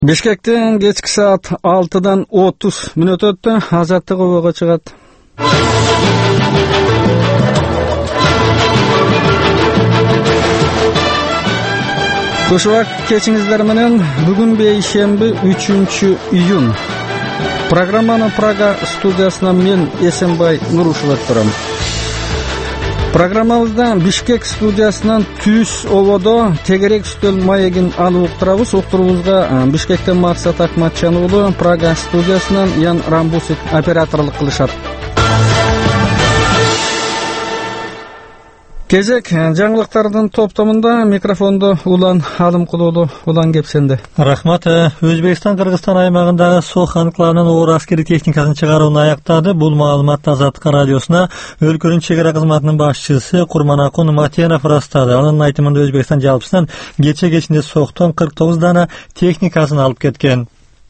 Бишкектен кечки саат 6-дан 30 мүнөт өттү. Азаттык обого чыгат. Кушубак кечиңиздер менен бүгүн бейшемби 3-июнь. Программаны Прага студиясынан мен Эсенбай Нурушев өткөрөм. Программабызда Бишкек студиясынан түз ободо тегерек үстөл маегин алып уктурабыз. Уктурубузга Бишкектен Максат Акматжан уулу, Прага студиясынан Ян Рамбусик операторлук кылышат. Кезек жаңылыктардын топтомунда микрофондо Улан Алымкулуулу. Улан, кепсенде. Рахмат. Өзбекстан Кыргызстан аймагындагы Сох анклавынын оор аскери техникасын чыгарууну аяктады. Бул маалыматты Азаттык радиосуна өлкөнүн чегара кызматынын башчысы Курманакун Матенов ырастады. Анын айтымында Өзбекстан жалпысынан кечинде Сохтон 49 дана техникасын алып кеткен.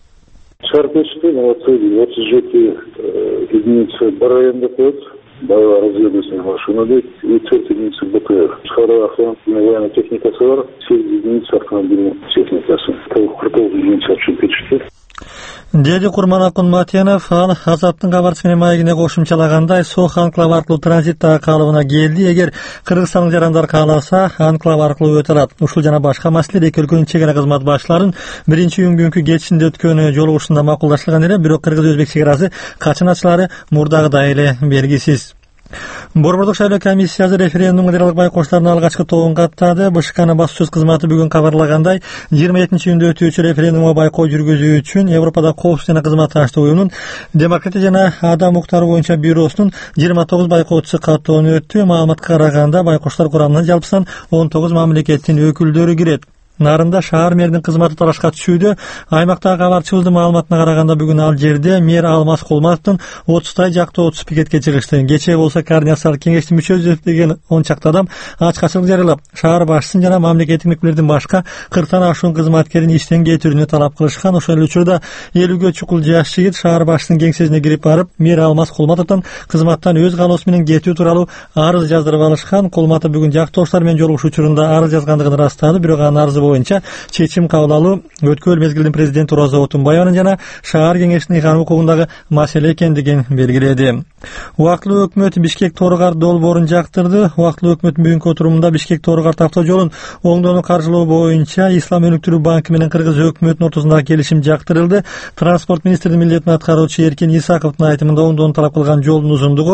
Шарпеште на цель 37 единицы БРМ боевая разведывательная машина, и 4 единицы БТР. Вторая военная техникасы бар, 7 единиц автомобильной техникасы. 49 единиц отчет. Деди Курманакун Матенов Азаттын кабарчысынын маегине кошумчалагандай, Сох анклав аркылуу транзиттагы калыбына келди. Эгер Кыргызстандын жарандары кааласа, анклав аркылуу өтө алат. Ушул жана башка маселелер эки өлкөнүн чегара кызмат башчыларынын 1-июнь күнкү кечинде өткөн жолугушуусунда макулдашылган эле, бирок Кыргыз-Өзбек чегарасы качаначылары мурдагыдай эле белгисиз. Борбордук шайлоо комиссиясы референдум кыдыралык байкоштардын алгачкы тобун каттады. БШКнын басуу сөз кызматы бүгүн кабарлагандай, 27-июнда өтүүчү референдумга байкоо жүргүзүү үчүн Европада коопсуз жана кызматташтык уюмунун демократия жана адам укуктары боюнча бюросунун 29 байкоочусу каттоonu өттү. Маалыматка караганда, байкоштор курамына жалпысынан 19 мамлекеттин өкүлдөрү кирет. Нарында шаар мэринин кызматы талашка түшүүдө. Аймактагы кабарчыбыздын маалыматына караганда, бүгүн ал жерде мэр Алмаз Кулматовдун 30 жактоочусу пикетке чыгышты. Кечээ болсо координациялык кеңештин мүчөсү деген 10 чакты адам ачкачылык жарыялап, шаар башчысын жана мамлекеттик өкүлдөрдүн башка 40 ашуун кызматкерин иштен кетирүүнү талап кылышкан. Ошол эле учурда 50ге чукул жаш жигит шаар башчысынын кеңсесине кирип барып, мэр Алмаз Кулматовдон кызматтан өз каалоосу менен кетүү тууралуу арыз жаздырып алышкан. Кулматов бүгүн жактоштор менен жолугушуу учурунда арыз жазгандыгын ырастады, бирок анын арызы боюнча чечим кабыл алуу өткөн мезгилдин президенти Роза Отунбаеванын жана шаар кеңешинин ыйгарым укугундагы маселе экендигин белгиледи. Убактылуу өкмөт Бишкек Торгар долбоорун жактырды. Убактылуу өкмөттүн бүгүнкү отурумунда Бишкек Торгар автожолун оңдоону каржылоо боюнча Ислам өнүктүрүү банкы менен Кыргыз өкмөтүнүн ортосундагы келишим жактырылды. Транспорт министринин милдетин аткаруучу Эркин Исаковдун айтымында, оңдоону талап кылган жолдун узундугу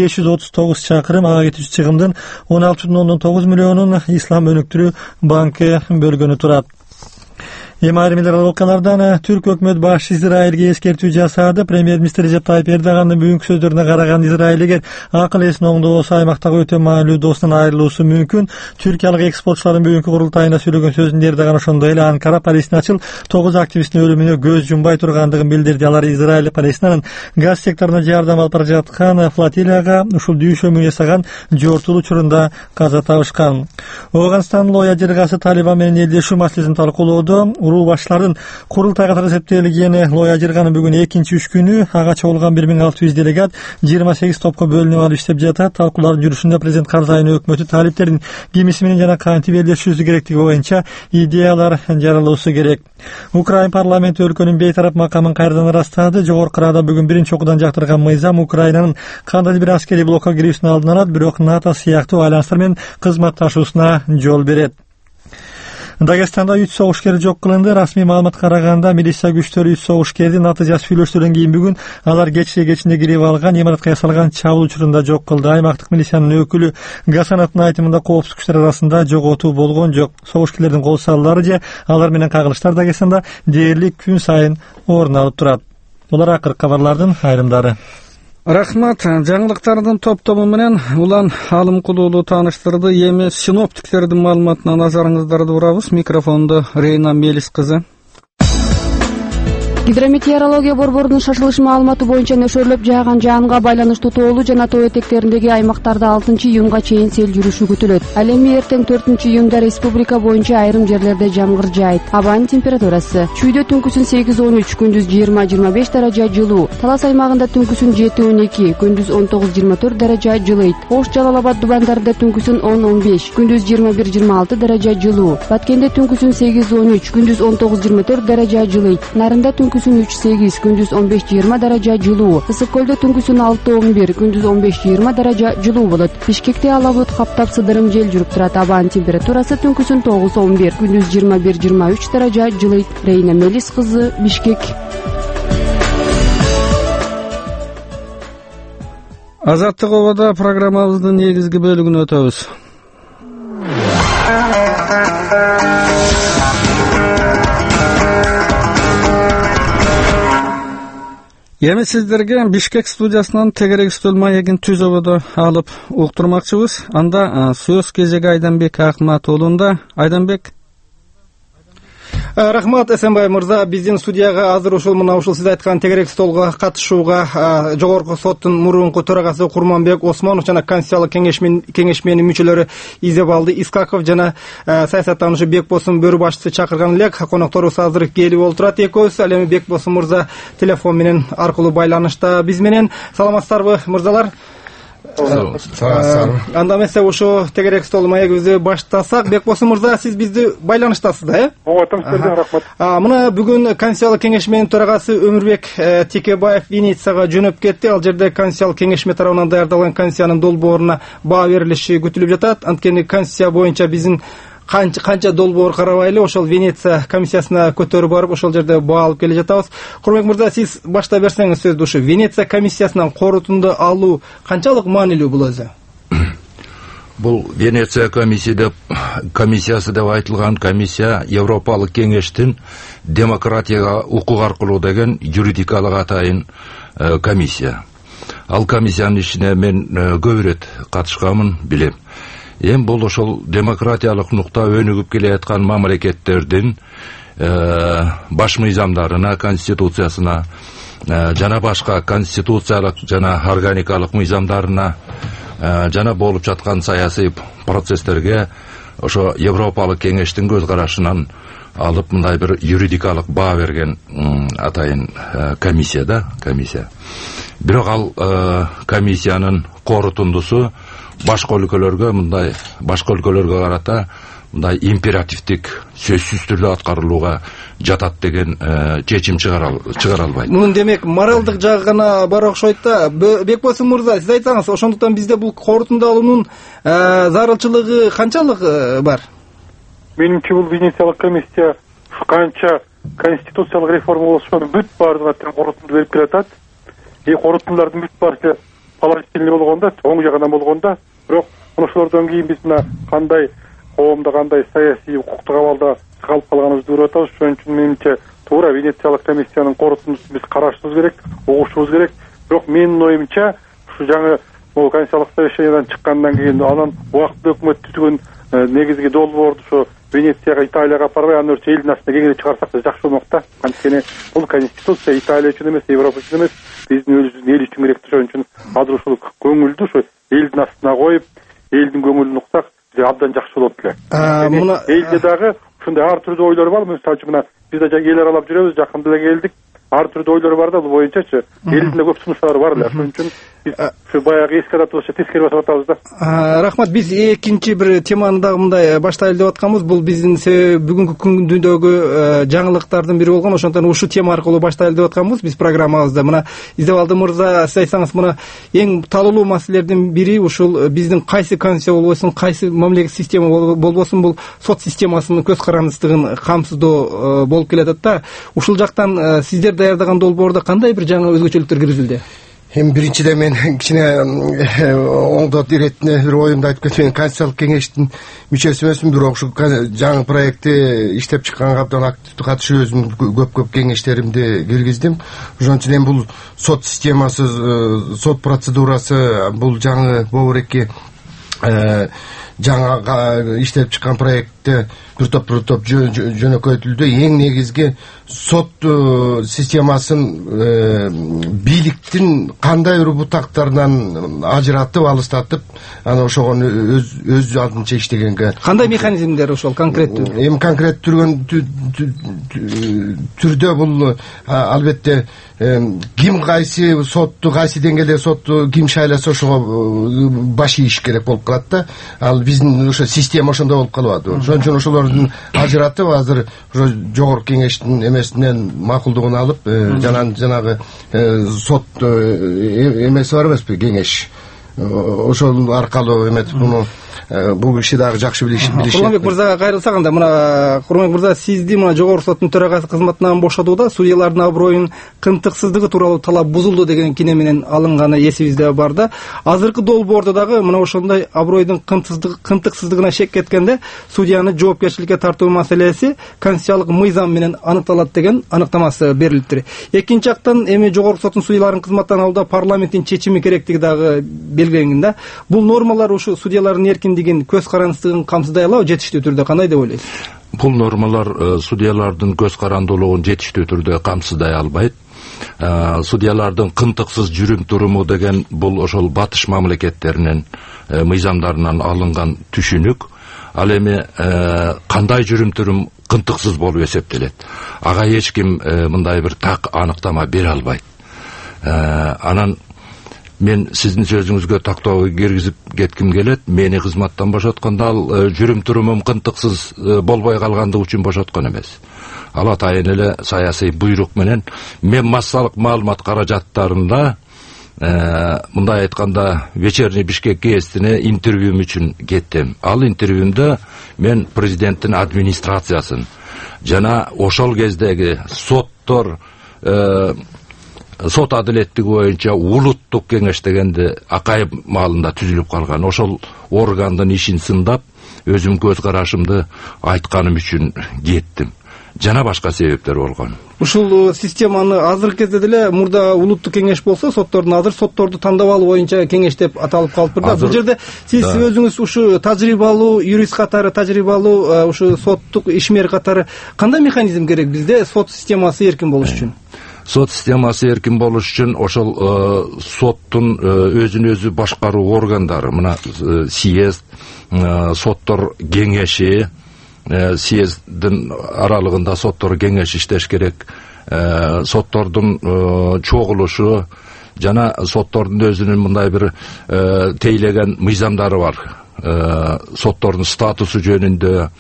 539 чакырым, ага кетүүчү чыгымдын 16,9 миллионун Ислам өнүктүрүү банкы бөлгөнү турат. Эми айрым элдер окуялардан түрк өкмөт башчысы Израилге эскертүү жасады. Премьер-министр Режеп Тайып Эрдогандын бүгүнкү сөздөрүнө караганда, Израиль эгер акыл эсин оңдобосо, аймактагы өтө маанилүү досунан айрылуусу мүмкүн. Түркиялык экспортчулардын бүгүнкү курултайында сөйлөгөн сөзүндө Эрдоган ошондой эле Анкара палестиначыл 9 активисттин өлүмүнө көз жумбай тургандыгын билдирди. Алар Израиль Палестинанын газ секторуна жардам алып бара жаткан флотилияга ушул дүйшөмүү жасаган жортулуу учурунда каза табышкан. Ооганстандын Лоя жыргасы Талибан менен элдешүү маселесин талкуулоодо. Уруу башчылардын курултай катары эсептелген Лоя жырганын бүгүн 2-3 күнү ага чогулган 1600 делегат 28 топко бөлүнүп алып иштеп жатат. Талкуулардын жүрүшүндө президент Карзайнын өкмөтү талиптердин кимиси менен жана кантип элдешүүсү керектиги боюнча идеялар жаралуусу керек. Украин парламенти өлкөнүн бейтарап макамын кайрадан ырастады. Жогорку Рада бүгүн биринчи окуудан жактырган мыйзам Украинанын кандайдыр бир аскерий блокко кирүүсүнүн алдын алат, бирок НАТО сыяктуу айланыстар менен кызматташуусуна жол берет. Дагестанда 3 согушкер жок кылынды. Расмий маалыматка караганда, милиция күчтөрү 3 согушкерди натыйжасы сүйлөштөрдөн кийин бүгүн алар кечинде кирип алган имаратка ясалган чабуул учурунда жок кылды. Аймактык милициянын өкүлү Гасановдун айтымында, коопсуз күчтөр арасында жоготуу болгон жок. Согушкерлердин кол салуулары же алар менен кагылыштар Дагестанда дээрлик күн сайын орун алып турат. Булар акыркы кабарлардын айрымдары. Рахмат. Жаңылыктардын топтому менен Улан Алымкулуулу тааныштырды. Эми синоптиктердин маалыматына назарыңыздарды бурабыз. Микрофонду Рейна Мелис кызы. Гидрометеорология борборунун шашылыш маалыматы боюнча нөшөрлөп жааган жаанга байланыштуу тоолуу жана тоо этектериндеги аймактарда 6-июнга чейин сел жүрүшү күтүлөт. Ал эми эртең 4-июнда республика боюнча айрым жерлерде жамгыр жаайт. Абанын температурасы: Чүйдө түнкүсүн 8-13, күндүз 20-25 даража жылуу. Талас аймагында түнкүсүн 7-12, күндүз 19-24 даража жылыйт. Ош, Жалал-Абад дубандарында түнкүсүн 10-15, күндүз 21-26 даража жылуу. Баткенде түнкүсүн 8-13, күндүз 19-24 даража жылыйт. Нарында түнкүсүн 3-8, күндүз 15-20 даража жылуу. Ысык көлдө түнкүсүн 6-11, күндүз 15-20 даража жылуу болот. Бишкекте ала бут каптап сыдырым жел жүрүп турат. Абанын температурасы түнкүсүн 9-11, күндүз 21-23 даража жылыйт. Рейна Мелис кызы, Бишкек. Азаттык ободо программабыздын негизги бөлүгүнө өтөбүз. Эми сиздерге Бишкек студиясынан тегерек үстөл маегин түз ободо алып уктурмакчыбыз. Анда сөз кезеги Айданбек Акматуулунда. Айданбек. Рахмат Эсенбай мырза, биздин студияга азыр ушул сиз айткан тегерек столго катышууга Жогорку соттун мурунку төрагасы Курманбек Осмонов жана Конституциялык кеңешменин мүчөлөрү Изебалды Искаков жана саясаттануучу Бекбосун Бөрүбашевди чакырган элек. Конокторубуз азыр келип олтурат экөөбүз. Ал эми Бекбосун мырза телефон менен аркылуу байланышта биз менен. Саламатсыздарбы мырзалар? Анда эмесе ошо тегерек стол маегибизди баштасак. Бекбосун мырза, сиз бизди байланыштасыз да, э? Ооба, рахмат. Мына бүгүн Конституциялык кеңешменин төрагасы Өмүрбек Текебаев Венецияга жөнөп кетти. Ал жерде Конституциялык кеңешме тарабынан даярдалган Конституциянын долбооруна баа берилиши күтүлүп жатат. Анткени Конституция боюнча биздин канча долбоор карабай эле ошол Венеция комиссиясына көтөрүп барып ошол жерде баа алып келе жатабыз. Курманбек мырза, сиз башта берсеңиз сөздү. Ушу Венеция комиссиясынан корутунду алуу канчалык маанилүү бул өзү? Бул Венеция комиссиясы деп айтылган комиссия Европалык кеңештин демократияга укук аркылуу деген юридикалык атайын комиссия. Ал комиссиянын ишине мен көп ирет катышканмын, билем. Эми бул ошол демократиялык нукта өнүгүп келе жаткан мамлекеттердин баш мыйзамдарына, конституциясына жана башка конституциялык жана органикалык мыйзамдарына жана болуп жаткан саясий процесстерге ошо Европалык кеңештин көз карашынан алып мындай бир юридикалык баа берген атайын комиссия. Бирок ал комиссиянын корутундусу башка өлкөлөргө карата мындай императивдик сөзсүз түрдө аткарылууга жатат деген чечим чыгара албайт. Мунун демек моралдык жагы гана бар окшойт да. Бекбосун мырза, сиз айтсаңыз, ошондуктан бизде бул корутунду алуунун зарылчылыгы канчалык бар? Менимче бул Венециялык комиссия канча конституциялык реформа болушун бүт баардыгына тең корутунду берип келатат. Корутундардын бүт баары положительный болгондо, оң жагынан болгондо, бирок ошолордон кийин биз мына кандай коомдо кандай саясий укуктук абалда калып калганыбызды көрүп атабыз. Ошон үчүн менимче туура Венециялык комиссиянын корутундусун биз карашыбыз керек, угушубуз керек. Бирок менин оюмча ушу жаңы конституциялык совещаниядан чыккандан кийин анан убактылуу өкмөт түзгөн негизги долбоорду ушу Венецияга, Италияга апарбай, андан өчү элдин астына кеңири чыгарсак да жакшы болмок да. Анткени бул конституция Италия үчүн эмес, Европа үчүн эмес, биздин өзүбүздүн эл үчүн керек. Ошон үчүн азыр ушул көңүлдү ушу элдин астына коюп, элдин көңүлүн уксак абдан жакшы болот эле. Элде дагы ушундай ар түрдүү ойлор бар. Мисалы үчүн мына биз да эл аралап жүрөбүз, жакында эле келдик. Ар түрдүү ойлор бар да, бул боюнчачы. Элдин да көп сунуштары бар эле. Ошон үчүн ушу баягы эски адатыбызча тескери басып атабыз да. Рахмат. Биз экинчи бир теманы дагы мындай баштайлы деп атканбыз. Бул биздин бүгүнкү күндөгү жаңылыктардын бири болгон. Ошондон ушу тема аркылуу баштайлы деп атканбыз биз программабызда. Мына Изебалды мырза, сиз айтсаңыз, мына эң талуулуу маселелердин бири ушул биздин кайсы конституция болбосун, кайсы мамлекет система болбосун, бул сот системасынын көз карандысыздыгын камсыздоо болуп келатат да. Ушул жактан сиздер даярдаган долбоордо кандай бир жаңы өзгөчөлүктөр киргизилди? Эми биринчиден мен кичине оңдот иретине бир оюмду айтып кетейин. Конституциялык кеңештин мүчөсү эмесмин, бирок ушу жаңы проектти иштеп чыкканга абдан активдүү катышып өзүмдүн көп кеңештеримди киргиздим. Ошон үчүн эми бул сот системасы, сот процедурасы, бул жаңы бобуреки жаңа иштеп чыккан проектте бир топ жөнөкөйтүлдү. Эң негизги сот системасын бийликтин кандай бутактарынан ажыратып, алыстатып, аны ошого өз алдынча иштегенге кандай механизмдер ошол конкреттүү? Эми конкрет түрдө бул албетте ким кайсы сотту, кайсы деңгээлде сотту ким шайласа ошого баш ийиш керек болуп калат да. Ал биздин ошо система ошондой болуп калып атат. Ошон үчүн ошолордун ажыратып, азыр ошо жогорку кеңештин эмесинен макулдугун алып, жанагы сот эмеси бар эмеспи, кеңеш. Ошол аркылуу эметип муну бул киши дагы жакшы билишет. Курманбек мырзага кайрылсак анда, мына Курманбек мырза, сизди мына жогорку соттун төрагасы кызматынан бошотууда судьялардын аброюнун кынтыксыздыгы тууралуу талап бузулду деген кине менен алынганы эсибизде бар да. Азыркы долбоордо дагы мына ошондой аброюдун кынтыксыздыгына шек кеткенде судьяны жоопкерчиликке тартуу маселеси конституциялык мыйзам менен аныкталат деген аныктамасы берилиптир. Экинчи жактан эми жогорку соттун судьяларын кызматтан алууда парламенттин чечими керектиги дагы белгиленген да. Бул нормалар ушу судьялардын эркиндигин, көз карандысыздыгын камсыздай алабы жетиштүү түрдө? Кандай деп ойлойсуз? Бул нормалар судьялардын көз карандуулугун жетиштүү түрдө камсыздай албайт. Судьялардын кынтыксыз жүрүм туруму деген бул ошол батыш мамлекеттеринин мыйзамдарынан алынган түшүнүк. Ал эми кандай жүрүм турум кынтыксыз болуп эсептелет? Ага эч ким мындай бир так аныктама бере албайт. Анан мен сиздин сөзүңүзгө тактоо киргизип кетким келет. Мени кызматтан бошоткондо ал жүрүм турумум кынтыксыз болбой калгандыгы үчүн бошоткон эмес. Ал атайын эле саясий буйрук менен мен массалык маалымат каражаттарында мындай айтканда вечерний Бишкек гезитине интервьюм үчүн кеттим. Ал интервьюмдө мен президенттин администрациясын жана ошол кездеги сот адилеттиги боюнча улуттук кеңеш дегенди акайып маалында түзүлүп калган ошол органдын ишин сындап, өзүм көз карашымды айтканым үчүн кеттим. Жана башка себептер болгон. Ушул системаны азыркы кезде деле мурда улуттук кеңеш болсо, соттордун азыр сотторду тандап алуу боюнча кеңеш деп аталып калыптыр да. Бул жерде сиз өзүңүз ушу тажрыйбалуу юрист катары, тажрыйбалуу ушу соттук ишмер катары кандай механизм керек bizde сот системасы эркин болуш үчүн? Сот системасы эркин болуш үчүн ошол соттун өзүн өзү башкаруу органдары, мына съезд, соттор кеңеши, съездин аралыгында соттор кеңеш иштеш керек, соттордун чогулушу жана соттордун өзүнүн мындай бир тейлеген мыйзамдары бар. Соттордун статусу жөнүндө,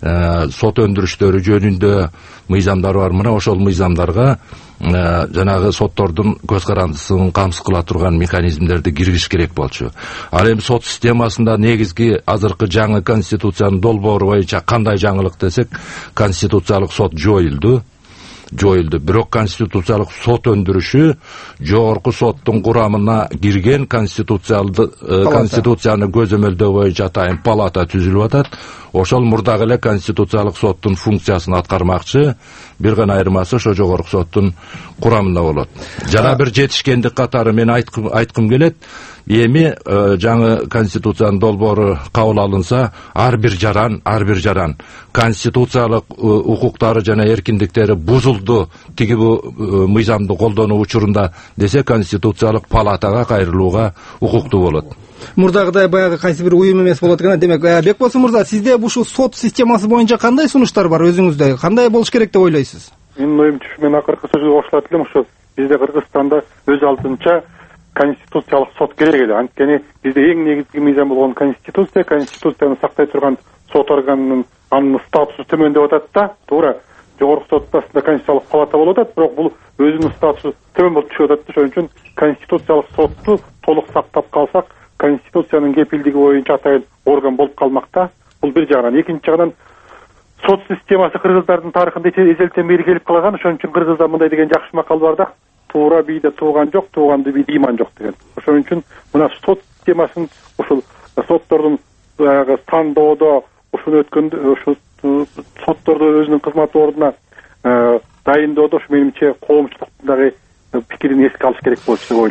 сот өндүрүштөрү жөнүндө мыйзамдары бар. Мына ошол мыйзамдарга жанагы соттордун көз карандысын камсыз кыла турган механизмдерди киргизиш керек болчу. Ал эми сот системасында негизги азыркы жаңы конституциянын долбоору боюнча кандай жаңылык десек, конституциялык сот жоюлду. Бирок конституциялык сот өндүрүшү жогорку соттун курамына кирген конституцияны көзөмөлдөө боюнча атайын палата түзүлүп атат. Ошол мурдагы эле конституциялык соттун функциясын аткармакчы, бир гана айырмасы ошо жогорку соттун курамында болот. Жана бир жетишкендик катары мен айткым келет. Эми жаңы конституциянын долбоору кабыл алынса, ар бир жаран конституциялык укуктары жана эркиндиктери бузулду, тиги бу мыйзамды колдонуу учурунда десе, конституциялык палатага кайрылууга укуктуу болот. Мурдагыдай баягы кайсы бир уюм эмес болот экен. Демек, Бекболсун мырза, сизде ушул сот системасы боюнча кандай сунуштар бар өзүңүздө? Кандай болуш керек деп ойлойсуз? Менин оюмча, мен акыркы сөзгө кошулат элем, ошо бизде Кыргызстанда өз алдынча конституциялык сот керек эле. Анткени бизде эң негизги мыйзам болгон конституцияны сактай турган сот органынын анын статусу төмөндөп атат да. Туура, жогорку сот астында конституциялык палата болуп атат, бирок бул өзүнүн статусу төмөн болуп түшүп атат. Ошон үчүн конституциялык сотту толук сактап калсак, конституциянын кепилдиги боюнча атайын орган болуп калмакта. Бул бир жагынан. Экинчи жагынан сот системасы кыргыздардын тарыхында эзелтен бери келип калган. Ошон үчүн кыргызда мындай деген жакшы макал бар да: туура бийде тууган жок, тууганды бийде иман жок деген. Ошон үчүн мына сот системасын ушул соттордун тандоодо ушуну өткөндө ушул сотторду өзүнүн кызмат ордуна дайындоодо ушу менимче коомчулуктун дагы пикирин эске алыш керек болчу деп ойлойм.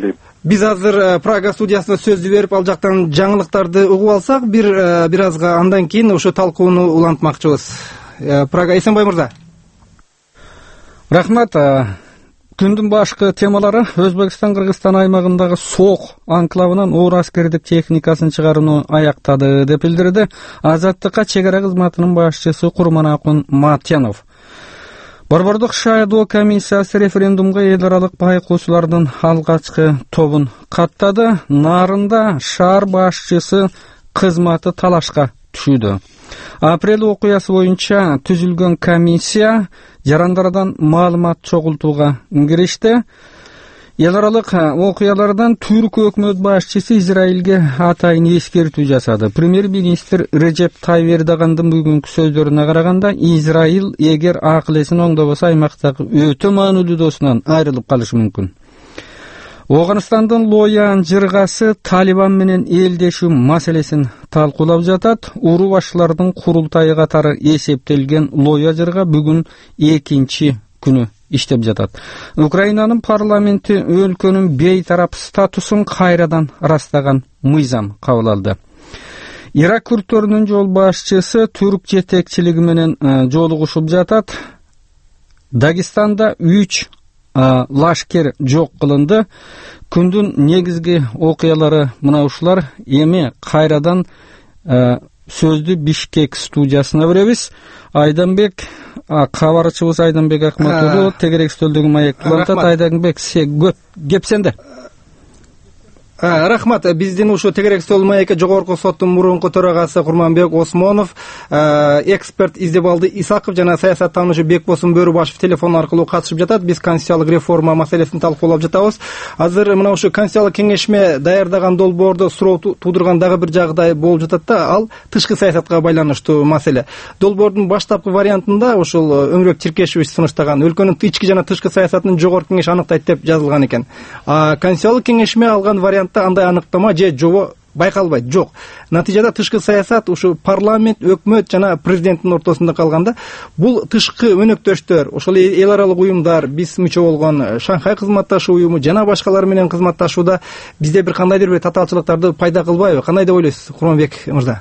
Биз азыр Прага студиясына сөздү берип, ал жактан жаңылыктарды угуп алсак, бир азга андан кийин ошо талкууну улантмакчыбыз. Прага, Эсенбай мырза. Рахмат. Күндүн башкы темалары Өзбекстан-Кыргызстан аймагындагы Сок анклавынан оор аскердик техникасын чыгарууну аяктады деп билдирди Азаттыкка чек ара кызматынын башчысы Курманакун Матянов. Борбордук шайлоо комиссиясы референдумга эл аралык байкоочулардын алгачкы тобун каттады. Нарында шаар башчысы кызматы талашка түшүүдө. Апрель окуясы боюнча түзүлгөн комиссия жарандардан маалымат чогултууга киришти. Эл аралык окуялардан Түрк өкмөт башчысы Израилге атайын эскертүү жасады. Премьер-министр Режеп Тайип Эрдогандын бүгүнкү сөздөрүнө караганда, Израил эгер акыл эсин оңдобосо аймактагы өтө маанилүү досунан айрылып калышы мүмкүн. Оганстандын Лоян жыргасы Талибан менен элдешүү маселесин талкуулап жатат. Уруу башчылардын курултайы катары эсептелген Лоя жырга бүгүн 2-чи күнү иштеп жатат. Украинанын парламенти өлкөнүн бейтарап статусун кайрадан ырастаган мыйзам кабыл алды. Ирак күрттөрүнүн жол башчысы түрк жетекчилиги менен жолугушуп жатат. Дагестанда 3 лашкер жок кылынды. Күндүн негизги окуялары мына ушулар. Эми кайрадан сөздү Бишкек студиясына беребиз. Айданбек, кабарчыбыз Айданбек Акматулу тегерек стөлдөгү маекти улантат. Айданбек, кеп сенде. Рахмат. Биздин ушу тегерек стол маекке жогорку соттун мурунку төрагасы Курманбек Осмонов, эксперт Издебалды Исаков жана саясаттануучу Бекбосун Бөрүбашев телефон аркылуу катышып жатат. Биз конституциялык реформа маселесин талкуулап жатабыз. Азыр мына ушу конституциялык кеңешме даярдаган долбоордо суроо туудурган дагы бир жагдай болуп жатат да, ал тышкы саясатка байланыштуу маселе. Долбоордун баштапкы вариантында ушул Өңүрөк Тиркешевич сунуштаган өлкөнүн ички жана тышкы саясатын жогорку кеңеш аныктайт деп жазылган экен. Конституциялык кеңешме алган вариант андай аныктама же жобо байкалбайт. Жок. Натыйжада тышкы саясат ушу парламент, өкмөт жана президенттин ортосунда калганда, бул тышкы өнөктөштөр, ошол эл аралык уюмдар, биз мүчө болгон Шанхай кызматташуу уюму жана башкалар менен кызматташууда бизде бир кандайдыр бир татаалчылыктарды пайда кылбайбы? Кандай деп ойлойсуз, Курманбек мырза?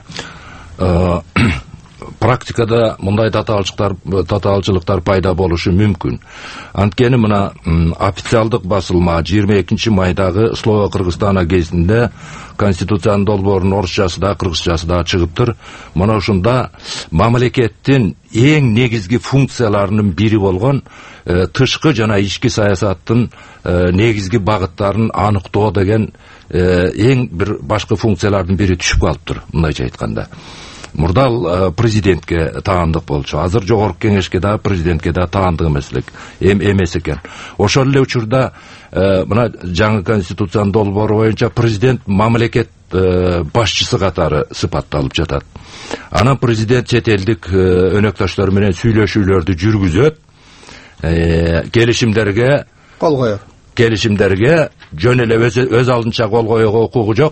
Практикада мындай татаалчылыктар пайда болушу мүмкүн. Анткени мына официалдык басылма 22 майдагы Слово Кыргызстана гезитинде конституциянын долбоорунун орусчасы да, кыргызчасы да чыгыптыр. Мына ушунда мамлекеттин эң негизги функцияларынын бири болгон тышкы жана ички саясаттын негизги багыттарын аныктоо деген эң бир башкы функциялардын бири түшүп калыптыр, мындайча айтканда. Мурдал президентке таандык болчу. Азыр жогорку кеңешке да, президентке да таандык эмес экен. Ошол эле учурда мына жаңы конституциянын долбоору боюнча президент мамлекет башчысы катары сыпатталып жатат. Анан президент чет элдик өнөктөштөр менен сүйлөшүүлөрдү жүргүзөт, келишимдерге кол коёт. Келишимдерге жөн эле өз алдынча кол коюуга укугу жок.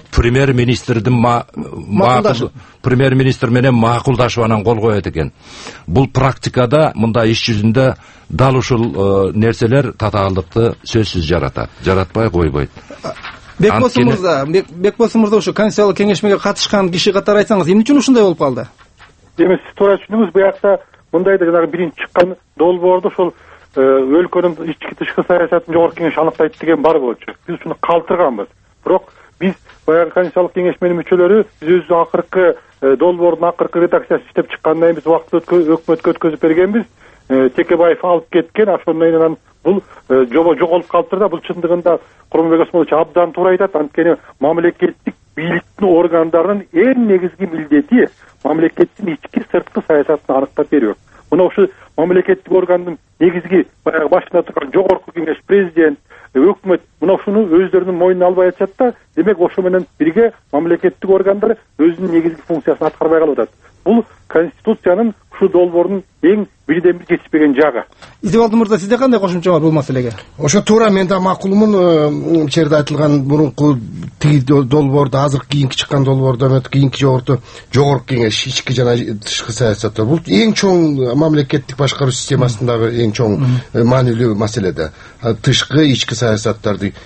Премьер-министр менен макулдашып анан кол коет экен. Бул практикада мындай иш жүзүндө дал ушул нерселер татаалдыкты сөзсүз жаратат. Жаратпай койбойт. Бекбосун мырза, ушу конституциялык кеңешмеге катышкан киши катары айтсаңыз, эмне үчүн ушундай болуп калды? Эми сиз туура түшүндүңүз, буякта мындайда жанагы биринчи чыккан долбоордо ошол өлкөнүн ички тышкы саясатын жогорку кеңеш аныктайт деген бар болчу. Биз ушуну калтырганбыз. Бирок биз баягы конституциялык кеңешменин мүчөлөрү биз акыркы долбоордун акыркы редакциясын иштеп чыккандан кийин биз убакыт өкмөткө өткөзүп бергенбиз. Текебаев алып кеткен, ошондон кийин бул жобо жоголуп калыптыр да, бул чындыгында Курманбек Осмонович абдан туура айтат. Анткени мамлекеттик бийликтин органдарынын эң негизги милдети мамлекеттин ички сырткы саясатын аныктап берүү. Мына ушу мамлекеттик органдын негизги баягы башында турган жогорку кеңеш, президент, өкмөт мына ушуну өздөрүнүн мойнуна албай атышат да, демек ошо менен бирге мамлекеттик органдар өзүнүн негизги функциясын аткарбай калып атат. Бул конституциянын ушу долбоорунун эң бирден бир жетишпеген жагы. Издебалды мырза, сизде кандай кошумча бар бул маселеге? Ошо туура, мен да макулмун. Черде айтылган мурунку тиги долбоордо, азыр кийинки чыккан долбоордо эмес, кийинки жогорку кеңеш, ички жана тышкы саясатта бул эң чоң мамлекеттик башкаруу системасындагы эң чоң маанилүү маселе да. Тышкы, ички саясаттарды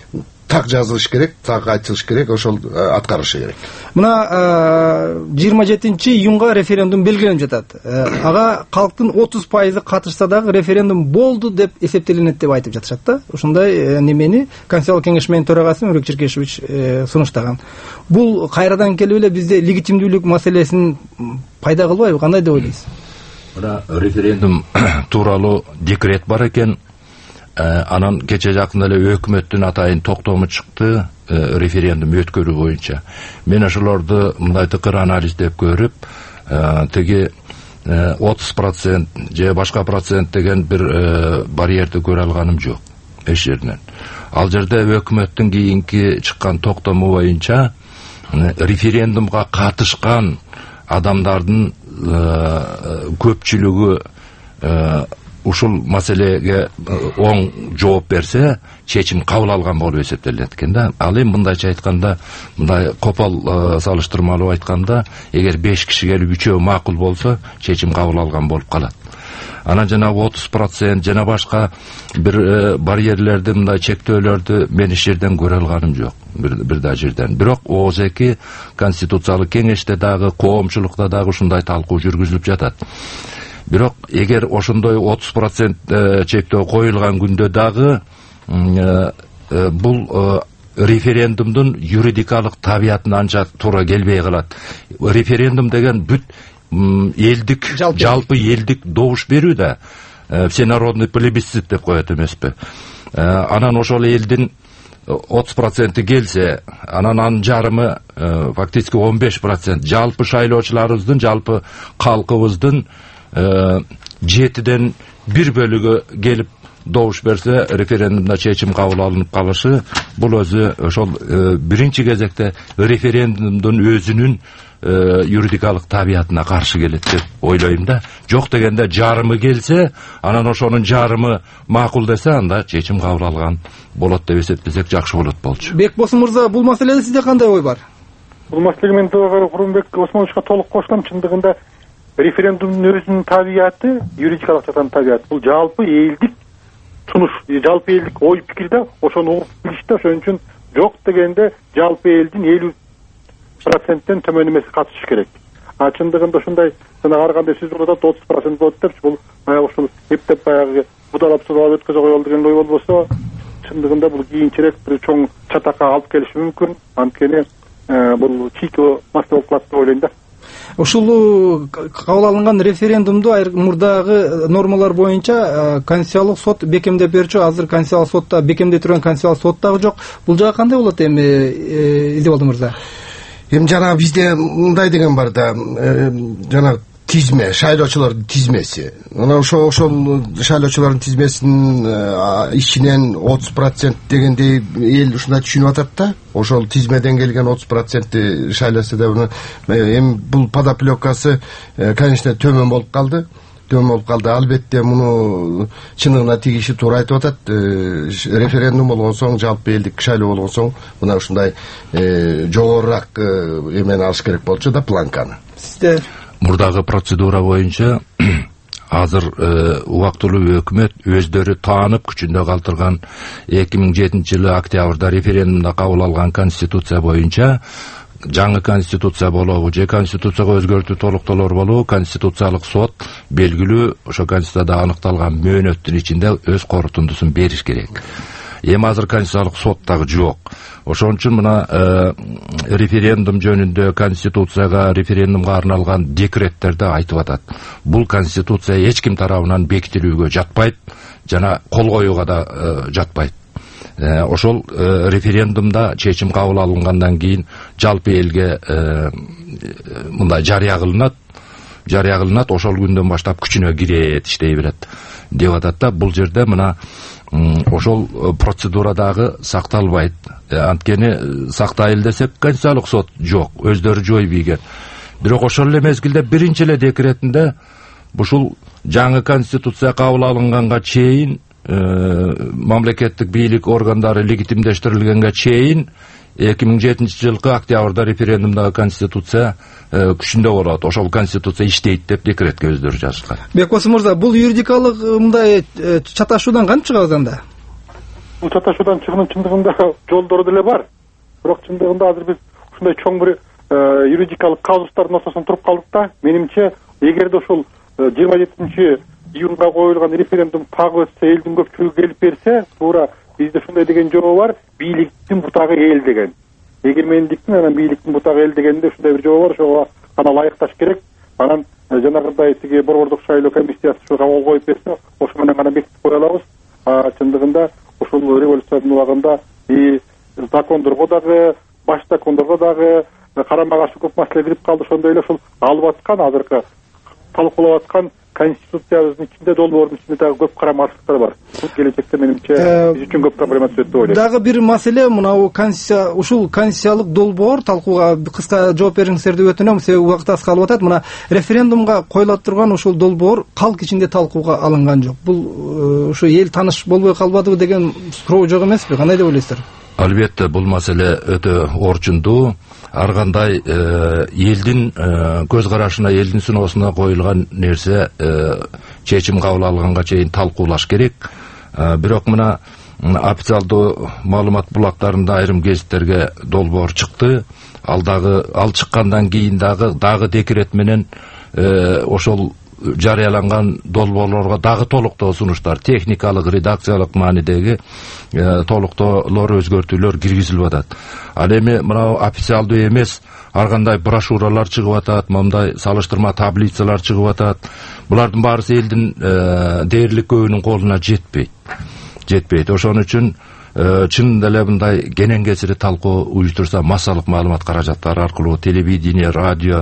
так жазылыш керек, так айтылыш керек, ошол аткарышы керек. Мына 27-июнга референдум белгиленип жатат. Ага калктын 30% катышса дагы референдум болду деп эсептелинет деп айтып жатышат да. Ушундай немени Конституциялык кеңеш менин төрагасы Нурбек Черкешевич сунуштаган. Бул кайрадан келип эле бизде легитимдүүлүк маселесин пайда кылбайбы? Кандай деп ойлойсуз? Мына референдум тууралуу декрет бар экен. Анан кече жакында эле өкмөттүн атайын токтому чыкты референдум өткөрүү боюнча. Мен ошолорду мындай тыкыр анализдеп көрүп, тиги 30% же башка процент деген бир барьерди көрө алганым жок эч жерден. Ал жерде өкмөттүн кийинки чыккан токтому боюнча референдумга катышкан адамдардын көпчүлүгү ушул маселеге оң жооп берсе, чечим кабыл алган болуп эсептелет экен да. Ал эми мындайча айтканда, мындай копол салыштырмалуу айтканда, эгер 5 киши келип 3 макул болсо, чечим кабыл алган болуп калат. Анан жана 30% жана башка бир барьерлерди, мындай чектөөлөрдү мен эч жерден көрө алганым жок. Бир да жерден. Бирок ОЗК Конституциялык кеңеште дагы, коомчулукта дагы ушундай талкуу жүргүзүлүп жатат. Бирок эгер ошондой 30% чектөө коюлган күндө дагы бул референдумдун юридикалык табиятына анча туура келбей калат. Референдум деген бүт элдик, жалпы элдик добуш берүү да, всенародный плебисцит деп коет эмеспи. Анан ошол элдин 30% келсе, анан анын жарымы фактически 15%, жалпы шайлоочуларыбыздын, жалпы калкыбыздын 7ден 1 бөлүгү келип добуш берсе, референдумда чечим кабыл алынып калышы, бул өзү ошол биринчи кезекте референдумдун өзүнүн юридикалык табиятына каршы келет деп ойлойм да. Жок дегенде жарымы келсе, анан ошонун жарымы макул десе, анда чечим кабыл алган болот деп эсептесек жакшы болот болчу. Бекбосун мырза, бул маселеде сизде кандай ой бар? Бул маселеге мен Курманбек Осмоновичке толук кошулам. Чындыгында референдумдун өзүнүн табияты, юридикалык жактан табияты, бул жалпы элдик сунуш, жалпы элдик ой пикир да, ошону угуп билишти. Ошон үчүн жок дегенде жалпы элдин 50%тен төмөн эмес катышыш керек. Чындыгында ушундай жана ар кандай сөз болот, 30% болот депчи, бул баягы ушул эптеп баягы будалап судалап өткөзө коелу деген ой болбосо, чындыгында бул кийинчерээк бир чоң чатакка алып келиши мүмкүн. Анткени бул чийкөө маселе болуп калат деп ойлойм да. Ушул кабыл алынган референдумду мурдагы нормалар боюнча Конституциялык сот бекемдеп берчү. Азыр Конституциялык сотто бекемдеп турган Конституциялык сот дагы жок. Бул жагы кандай болот эми, Изебалды мырза? Эми жана бизде мындай деген бар да, жана тизме, шайлоочулардын тизмеси. Мына ошол шайлоочулардын тизмесинин ичинен 30% дегендей эл ушундай түшүнүп атат да. Ошол тизмеден келген 30% шайласа да, эми бул подоплекасы, конечно, төмөн болуп калды. Албетте муну чыныгына тигиши туура айтып атат. Референдум болгон соң, жалпы элдик шайлоо болгон соң, мына ушундай жогорураак эмени алыш керек болчу да, планканы. Сизде мурдагы процедура боюнча азыр убактылуу өкмөт өздөрү таанып күчүндө калтырган 2007-жылы октябрда референдумда кабыл алган конституция боюнча жаңы конституция болобу же конституцияга өзгөртүү толуктоолор болобу, конституциялык сот белгилүү ошо конституцияда аныкталган мөөнөттүн ичинде өз корутундусун бериш керек. Эми азыр конституциялык сот дагы жок. Ошон үчүн мына референдум жөнүндө конституцияга, референдумга арналган декреттерде айтып атат. Бул конституция эч ким тарабынан бекитилүүгө жатпайт, жана кол коюуга да жатпайт. Ошол референдумда чечим кабыл алынгандан кийин жалпы элге мындай жарыя кылынат, ошол күндөн баштап күчүнө кирет, иштей берет деп атат да. Бул жерде мына ошол процедура дагы сакталбайт. Анткени сактайлы десек, конституциялык сот жок, өздөрү жойуп ийген. Бирок ошол эле мезгилде биринчи эле декретинде ушул жаңы конституция кабыл алынганга чейин, мамлекеттик бийлик органдары легитимдештирилгенге чейин 2007-жылкы октябрда референдумдагы конституция күчүндө болот. Ошол конституция иштейт деп декретке өздөрү жазышкан. Бекбосун мырза, бул юридикалык мындай чаташуудан кантип чыгабыз анда? бул чаташуудан чыгуунун чындыгында жолдору деле бар. Бирок чындыгында азыр биз ушундай чоң бир юридикалык казустардын ортосунда туруп калдык да. Менимче, эгерде ушул 27-июнга коюлган референдум так өтсө, элдин көпчүлүгү келип берсе, туура бизде ушундай деген жобо бар, бийликтин бутагы эл деген. Эгермендиктин анан бийликтин бутагы эл дегенде ушундай бир жобо бар, ошого гана ылайыкташ керек. Анан жанагындай тиги борбордук шайлоо комиссиясы ушуга кол коюп берсе, ошо менен гана бекитип кое алабыз. Чындыгында ушул революциянын убагында закондорго дагы, баш закондорго дагы карама каршы көп маселе кирип калды. Ошондой эле ушул алып аткан азыркы талкуулап аткан конституциябыздын ичинде, долбоордун ичинде дагы көп карама каршылыктар бар. Бул келечекте менимче биз үчүн көп проблема түзөт деп ойлойм. Дагы бир маселе мынау конституция, ушул конституциялык долбоор талкууга кыска жооп бериңиздер деп өтүнөм, себеби убакыт аз калып атат. Мына референдумга коюла турган ушул долбоор калк ичинде талкууга алынган жок. Бул ушу эл тааныш болбой калбадыбы деген суроо жок эмеспи? Кандай деп ойлойсуздар? Албетте, бул маселе өтө орчундуу. Ар кандай элдин көз карашына, элдин сыноосуна коюлган нерсе чечим кабыл алганга чейин талкуулаш керек. Бирок мына официалдуу маалымат булактарында айрым гезиттерге долбоор чыкты. Ал чыккандан кийин дагы декрет менен ошол жарыяланган долбоорлорго дагы толуктоо сунуштар, техникалык, редакциялык маанидеги толуктоолор, өзгөртүүлөр киргизилип атат. Ал эми мына официалдуу эмес ар кандай брошюралар чыгып атат, мындай салыштырма таблицалар чыгып атат. Булардын баарысы элдин дээрлик көбүнүн колуна жетпейт. Ошон үчүн чынында эле мындай кенен кесири талкуу уюштурса, массалык маалымат каражаттары аркылуу, телевидение, радио,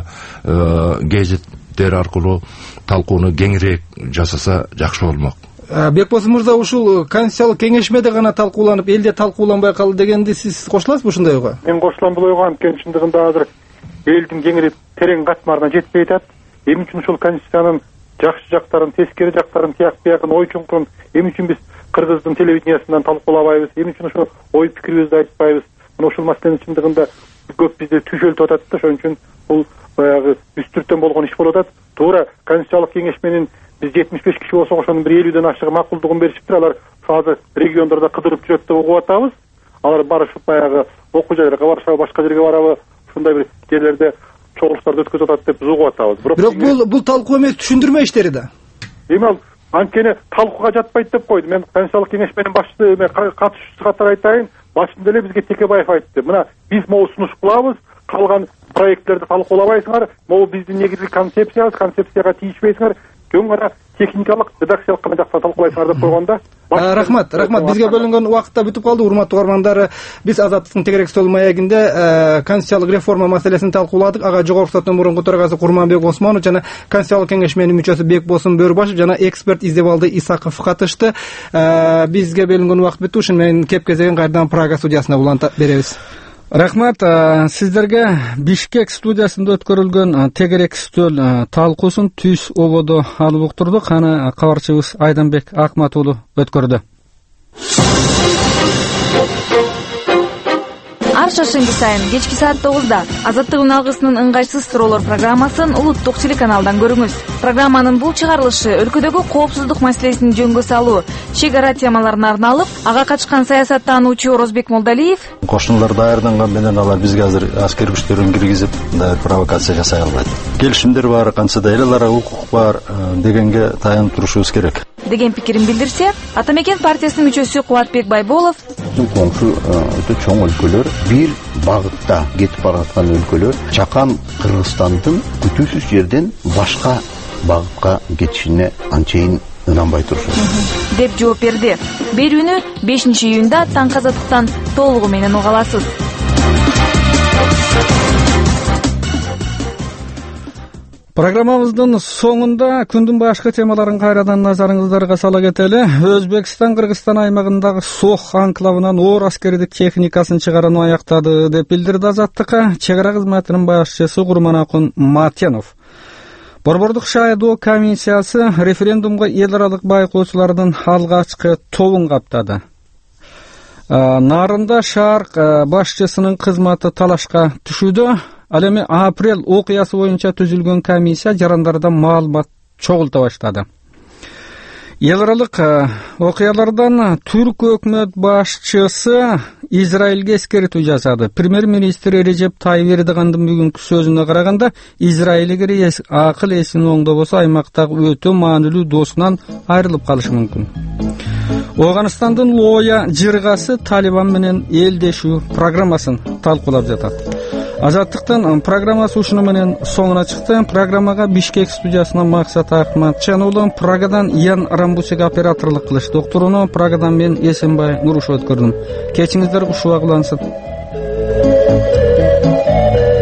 гезиттер аркылуу талкууну кеңирээк жасаса жакшы болмок. Бекбосун мырза, ушул конституциялык кеңешмеде гана талкууланып, элде талкууланбай калды дегенди сиз кошуласызбы ушундай ойго? Мен кошулам бул ойго, анткени чындыгында азыр элдин кеңири терең катмарына жетпей атат. Эмне үчүн ушул конституциянын жакшы жактарын, тескери жактарын, тияк биягын, ой чуңкурун эмне үчүн биз кыргыздын телевидениясынан талкуулабайбыз, эмне үчүн ошо ой пикирибизди айтпайбыз? Мына ушул маселенин чындыгында көп бизде түшөлтүп атат да. Ошон үчүн бул баягы үстүртөн болгон иш болуп атат. Туура конституциялык кеңешменин биз 75 киши болсок, ошонун бир 50ден ашыгы макулдугун беришиптир. Алар азыр региондордо кыдырып жүрөт деп угуп атабыз. Алар барышып баягы окуу жайларга барышабы, башка жерге барабы, ушундай бир жерлерде чогулуштарды өткөзүп атат деп биз угуп атабыз. Бирок бул талкуу эмес, түшүндүрмө иштери да. Эми ал анткени талкууга жатпайт деп койду. Мен конституциялык кеңешменин башчысы, катышуучусу катары айтайын, башында эле бизге Текебаев айтты. Мына биз могу сунуш кылабыз, калган проекттерди талкуулабайсыңар, могу биздин негизги концепцияга тийишпейсиңар, жөн гана техникалык, редакциялык гана жактан талкуулайсыңар деп койгонда. Рахмат. Бизге бөлүнгөн убакыт да бүтүп калды. Урматтуу угармандар, биз Азаттыктын тегерек стол маегинде конституциялык реформа маселесин талкууладык. Ага Жогорку соттун мурунку төрагасы Курманбек Осмонов жана конституциялык кеңешменин мүчөсү Бекбосун Бөрбашев жана эксперт Издебалды Исаков катышты. Бизге бөлүнгөн убакыт бүтү. Ушун менен кеп кезеген кайрадан Прага студиясына уланта беребиз. Рахмат. Сиздерге Бишкек студиясында өткөрүлгөн тегерек стөл талкуусун түз ободо алып уктурдук. Аны кабарчыбыз Айданбек Акмат уулу өткөрдү. Ар шаршемби сайын кечки саат 9-да Азаттык алгысынын ыңгайсыз суроолор программасын улуттук телеканалдан көрүңүз. Программанын бул чыгарылышы өлкөдөгү коопсуздук маселесин жөнгө салуу, чек ара темаларына арналып, ага катышкан саясаттануучу Орозбек Молдалиев: кошуналар даярданган менен алар бизге азыр аскер күчтөрүн киргизип, мындай провокация жасай албайт. Келишимдер бар, канча да эл ара укук бар дегенге таянып турушубуз керек деген пикирин билдирсе, Атамекен партиясынын мүчөсү Кубатбек Байболов: коңшу өтө чоң өлкөлөр, бир багытта кетип бараткан өлкөлөр чакан Кыргызстандын күтүүсүз жерден башка багытка кетишине анчейин ынанбай турушат деп жооп берди. Берүүнү 5-июнда Таңкы Азаттыктан толугу менен уга аласыз. Программабыздын соңунда күндүн башка темаларын кайрадан назарыңыздарга сала кетели. Өзбекстан Кыргызстан аймагындагы Сох анклавынан оор аскердик техникасын чыгарууну аяктады деп билдирди Азаттыкка чек ара кызматынын башчысы Курманакун Матенов. Борбордук шайлоо комиссиясы референдумга эл аралык байкоочулардын алгачкы тобун каптады. Нарында шаар башчысынын кызматы талашка түшүүдө. Ал эми апрель окуясы боюнча түзүлгөн комиссия жарандардан маалымат чогулта баштады. Эл аралык окуялардан түрк өкмөт башчысы Израилге эскертүү жасады. Премьер-министр Режеп Тайип Эрдогандын бүгүнкү сөзүнө караганда, Израиль эгер акыл эсин оңдобосо аймактагы өтө маанилүү досунан айрылып калышы мүмкүн. Афганистандын Лоя жыргасы Талибан менен элдешүү программасын талкуулап жатат. Азаттыктын программасы ушуну менен соңуна чыкты. Программага Бишкек студиясынан Максат Акматжан уулу, Прагадан Ян Рамбусек операторлук кылыш докторуну, Прагадан мен Эсенбай Нурушев өткөрдүм. Кечиңиздер кушубак улансын.